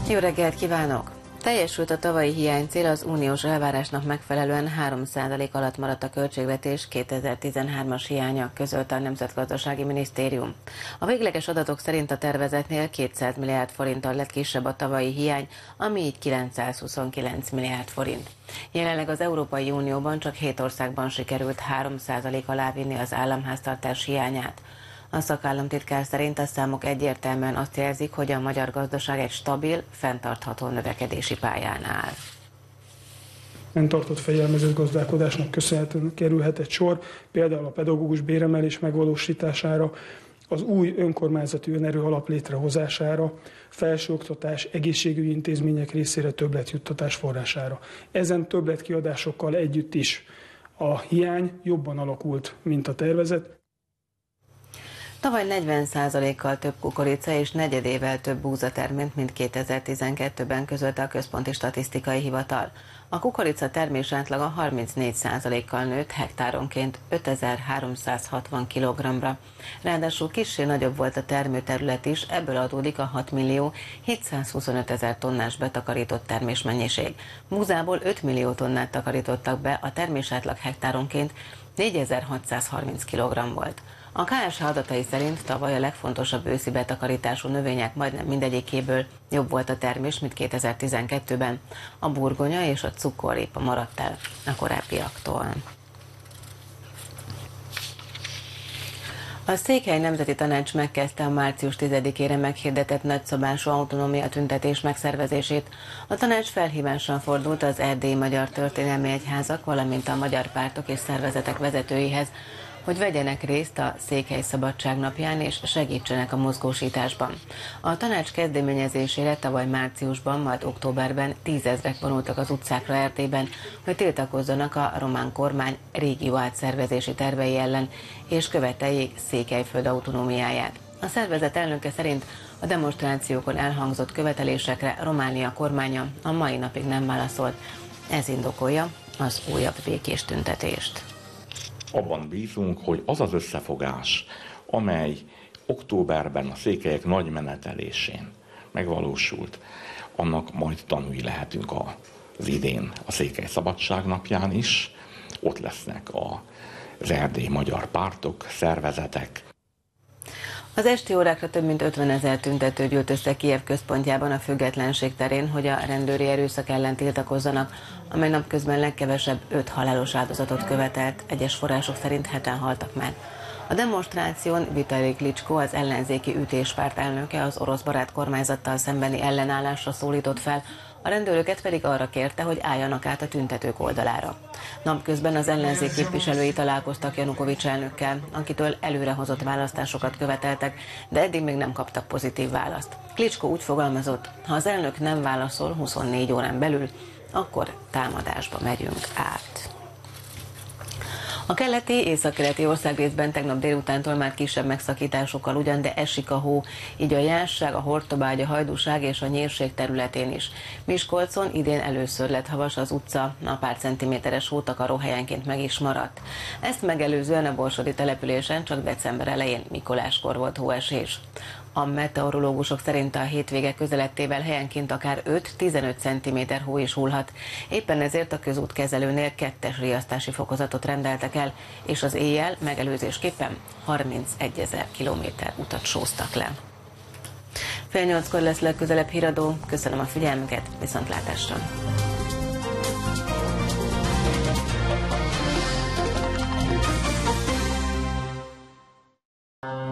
Jó reggelt kívánok! Teljesült a tavalyi hiánycél, az uniós elvárásnak megfelelően 3% alatt maradt a költségvetés 2013-as hiánya, közölte a Nemzetgazdasági Minisztérium. A végleges adatok szerint a tervezetnél 200 milliárd forinttal lett kisebb a tavalyi hiány, ami így 929 milliárd forint. Jelenleg az Európai Unióban csak 7 országban sikerült 3% alá vinni az államháztartás hiányát. A szakállamtitkár szerint a számok egyértelműen azt jelzik, hogy a magyar gazdaság egy stabil, fenntartható növekedési pályán áll. Fenntartott fegyelmezett gazdálkodásnak köszönhetően kerülhet egy sor, például a pedagógus béremelés megvalósítására, az új önkormányzati önerő alap létrehozására, felsőoktatás, egészségügyi intézmények részére többletjuttatás forrására. Ezen többletkiadásokkal együtt is a hiány jobban alakult, mint a tervezet. Tavaly 40%-kal több kukorica és negyedével több búza termett, mint 2012-ben, közölte a Központi Statisztikai Hivatal. A kukorica termés átlaga 34%-kal nőtt, hektáronként 5360 kg-ra. Ráadásul kissé nagyobb volt a termőterület is, ebből adódik a 6.725.000 tonnás betakarított termésmennyiség. Búzából 5 millió tonnát takarítottak be, a termés átlag hektáronként 4630 kg volt. A KSH adatai szerint tavaly a legfontosabb őszi betakarítású növények majdnem mindegyikéből jobb volt a termés, mint 2012-ben. A burgonya és a cukorrépa maradt el a korábbiaktól. A Székely Nemzeti Tanács megkezdte a március 10-ére meghirdetett nagyszabású autonómia tüntetés megszervezését. A tanács felhívással fordult az Erdélyi Magyar Történelmi Egyházak, valamint a magyar pártok és szervezetek vezetőihez, hogy vegyenek részt a Székely Szabadságnapján és segítsenek a mozgósításban. A tanács kezdeményezésére tavaly márciusban, majd októberben 10 000-ek vonultak az utcákra Erdélyben, hogy tiltakozzanak a román kormány régió átszervezési tervei ellen, és követeljék Székelyföld autonómiáját. A szervezet elnöke szerint a demonstrációkon elhangzott követelésekre Románia kormánya a mai napig nem válaszolt. Ez indokolja az újabb békés tüntetést. Abban bízunk, hogy az az összefogás, amely októberben a székelyek nagy menetelésén megvalósult, annak majd tanúi lehetünk az idén a Székely Szabadságnapján is. Ott lesznek az erdélyi magyar pártok, szervezetek. Az esti órákra több mint 50 000 tüntető gyűlt össze Kijev központjában, a Függetlenség terén, hogy a rendőri erőszak ellen tiltakozzanak, amely napközben legkevesebb 5 halálos áldozatot követelt, egyes források szerint 7-en haltak meg. A demonstráción Vitali Klitschko, az ellenzéki ütéspárt elnöke, az orosz barát kormányzattal szembeni ellenállásra szólított fel, a rendőröket pedig arra kérte, hogy álljanak át a tüntetők oldalára. Napközben az ellenzék képviselői találkoztak Janukovics elnökkel, akitől előrehozott választásokat követeltek, de eddig még nem kaptak pozitív választ. Klitschko úgy fogalmazott, ha az elnök nem válaszol 24 órán belül, akkor támadásba megyünk át. A keleti, északkeleti országrészben tegnap délutántól már kisebb megszakításokkal ugyan, de esik a hó, így a Jászság, a Hortobágy, a Hajdúság és a Nyírség területén is. Miskolcon idén először lett havas az utca, a pár centiméteres hótakaró helyenként meg is maradt. Ezt megelőzően a borsodi településen csak december elején, Mikoláskor volt hóesés. A meteorológusok szerint a hétvége közelettével helyenként akár 5-15 cm hó is hullhat. Éppen ezért a közútkezelőnél 2-es riasztási fokozatot rendeltek el, és az éjjel megelőzésképpen 31 000 kilométer utat sóztak le. 7:30-kor lesz legközelebb híradó. Köszönöm a figyelmüket, viszontlátásra!